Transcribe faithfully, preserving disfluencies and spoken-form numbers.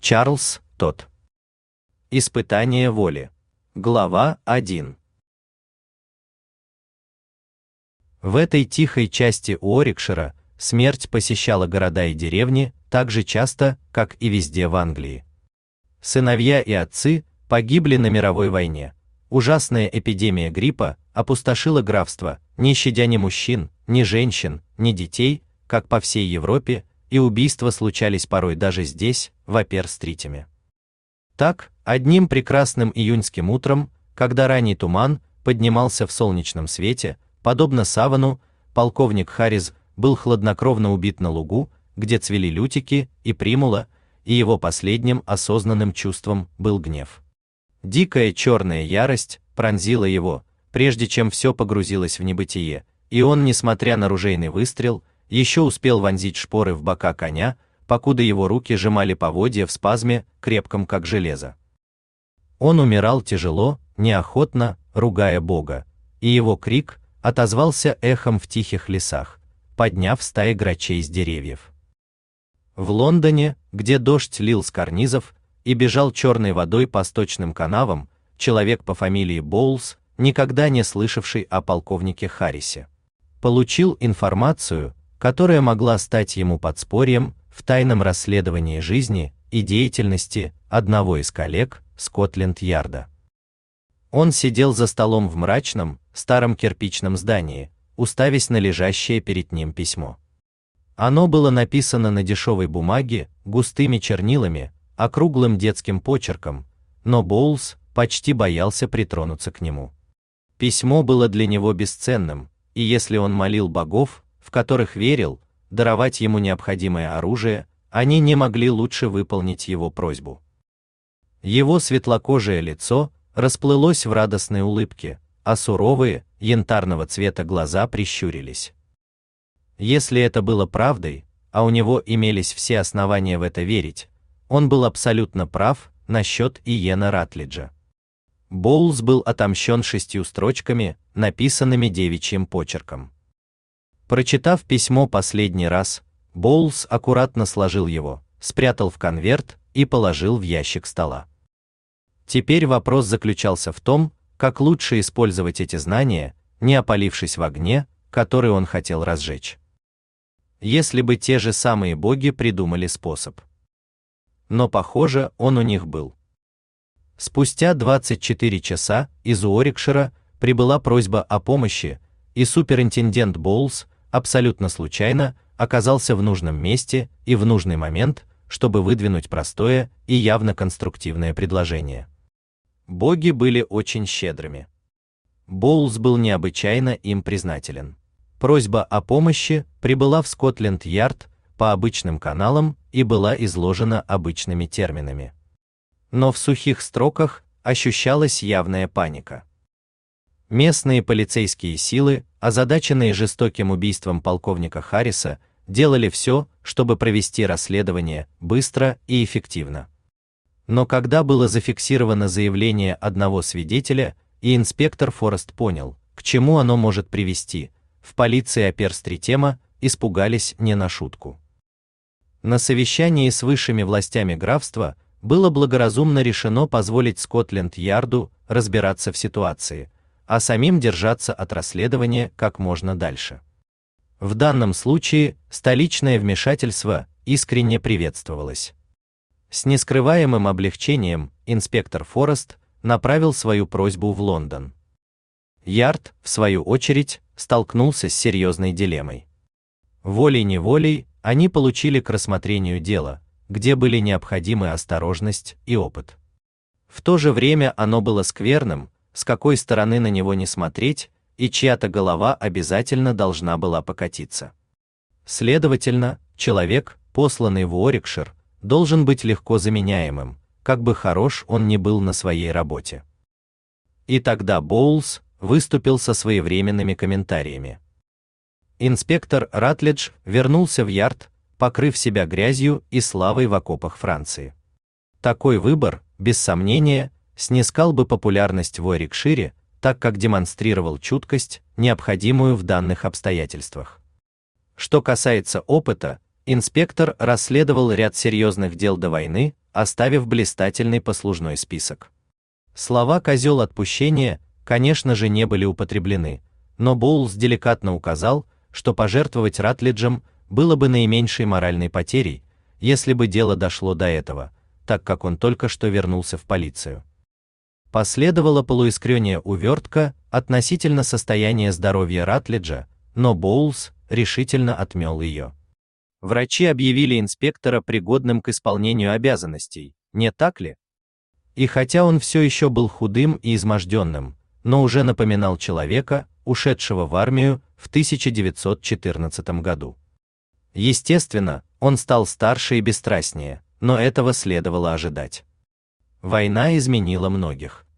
Чарльз Тодд. Испытание воли. Глава один. В этой тихой части Уорикшира смерть посещала города и деревни так же часто, как и везде в Англии. Сыновья и отцы погибли на мировой войне. Ужасная эпидемия гриппа опустошила графство, не щадя ни мужчин, ни женщин, ни детей, как по всей Европе, и убийства случались порой даже здесь, в Апер-стрите. Так, одним прекрасным июньским утром, когда ранний туман поднимался в солнечном свете, подобно савану, полковник Харрис был хладнокровно убит на лугу, где цвели лютики и примула, и его последним осознанным чувством был гнев. Дикая черная ярость пронзила его, прежде чем все погрузилось в небытие, и он, несмотря на ружейный выстрел, еще успел вонзить шпоры в бока коня, покуда его руки сжимали поводья в спазме, крепком как железо. Он умирал тяжело, неохотно, ругая Бога, и его крик отозвался эхом в тихих лесах, подняв стаи грачей с деревьев. В Лондоне, где дождь лил с карнизов и бежал черной водой по сточным канавам, человек по фамилии Боулс, никогда не слышавший о полковнике Харрисе, получил информацию, которая могла стать ему подспорьем в тайном расследовании жизни и деятельности одного из коллег Скотленд-Ярда. Он сидел за столом в мрачном, старом кирпичном здании, уставясь на лежащее перед ним письмо. Оно было написано на дешевой бумаге, густыми чернилами, округлым детским почерком, но Боулс почти боялся притронуться к нему. Письмо было для него бесценным, и если он молил богов, в которых верил, даровать ему необходимое оружие, они не могли лучше выполнить его просьбу. Его светлокожее лицо расплылось в радостной улыбке, а суровые, янтарного цвета глаза прищурились. Если это было правдой, а у него имелись все основания в это верить, он был абсолютно прав насчет Иена Ратлиджа. Боулс был отомщен шестью строчками, написанными девичьим почерком. Прочитав письмо последний раз, Боулс аккуратно сложил его, спрятал в конверт и положил в ящик стола. Теперь вопрос заключался в том, как лучше использовать эти знания, не опалившись в огне, который он хотел разжечь. Если бы те же самые боги придумали способ. Но, похоже, он у них был. Спустя двадцать четыре часа из Уорикшира прибыла просьба о помощи, и суперинтендент Боулс абсолютно случайно оказался в нужном месте и в нужный момент, чтобы выдвинуть простое и явно конструктивное предложение. Боги были очень щедрыми. Боулс был необычайно им признателен. Просьба о помощи прибыла в Скотленд-Ярд по обычным каналам и была изложена обычными терминами. Но в сухих строках ощущалась явная паника. Местные полицейские силы, озадаченные жестоким убийством полковника Харриса, делали все, чтобы провести расследование быстро и эффективно. Но когда было зафиксировано заявление одного свидетеля, и инспектор Форест понял, к чему оно может привести, в полиции Апер-стритема испугались не на шутку. На совещании с высшими властями графства было благоразумно решено позволить Скотленд-Ярду разбираться в ситуации, а самим держаться от расследования как можно дальше. В данном случае столичное вмешательство искренне приветствовалось. С нескрываемым облегчением инспектор Форест направил свою просьбу в Лондон. Ярд, в свою очередь, столкнулся с серьезной дилеммой. Волей-неволей они получили к рассмотрению дело, где были необходимы осторожность и опыт. В то же время оно было скверным, с какой стороны на него не смотреть, и чья-то голова обязательно должна была покатиться. Следовательно, человек, посланный в Уорикшир, должен быть легко заменяемым, как бы хорош он ни был на своей работе. И тогда Боулс выступил со своевременными комментариями. Инспектор Ратлидж вернулся в Ярд, покрыв себя грязью и славой в окопах Франции. Такой выбор, без сомнения, снискал бы популярность в Уорикшире, так как демонстрировал чуткость, необходимую в данных обстоятельствах. Что касается опыта, Инспектор расследовал ряд серьезных дел до войны, оставив блистательный послужной список. Слова «козел отпущения», конечно же, не были употреблены, но Боулс деликатно указал, что пожертвовать Ратлиджем было бы наименьшей моральной потерей, если бы дело дошло до этого, так как он только что вернулся в полицию. Последовала полуискренняя увертка относительно состояния здоровья Ратлиджа, но Боулс решительно отмел ее. Врачи объявили инспектора пригодным к исполнению обязанностей, не так ли? И хотя он все еще был худым и изможденным, но уже напоминал человека, ушедшего в армию в тысяча девятьсот четырнадцатом году. Естественно, он стал старше и бесстрастнее, но этого следовало ожидать. Война изменила многих.